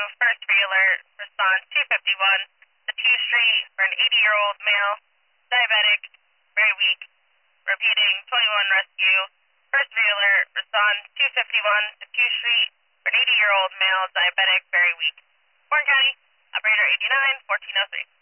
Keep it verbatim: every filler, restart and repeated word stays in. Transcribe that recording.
first alert, response two fifty-one, Depew Street for an eighty-year-old male, diabetic, very weak. Repeating, twenty-one rescue, first alert, response two fifty-one, Depew Street for an eighty-year-old male, diabetic, very weak. Warren County, operator eighty-nine, fourteen oh three.